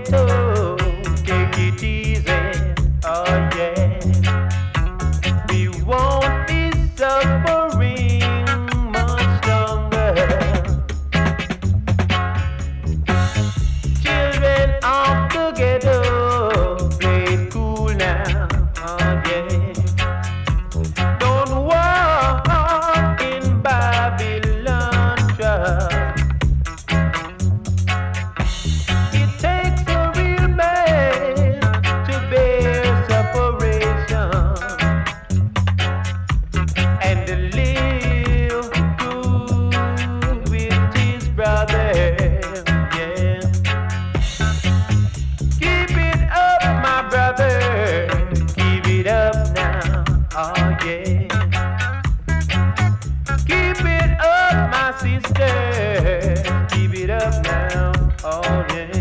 ghetto, take it easy, oh yeah. We won't be suffering much longer. Children of the ghetto, play it cool now, oh yeah. Don't walk in Babylon trust. It takes a real man to bear separation and to live good with his brother. Yeah. Keep it up, my brother. Keep it up now. Oh yeah. Keep it up, my sister. Keep it up now. Oh yeah.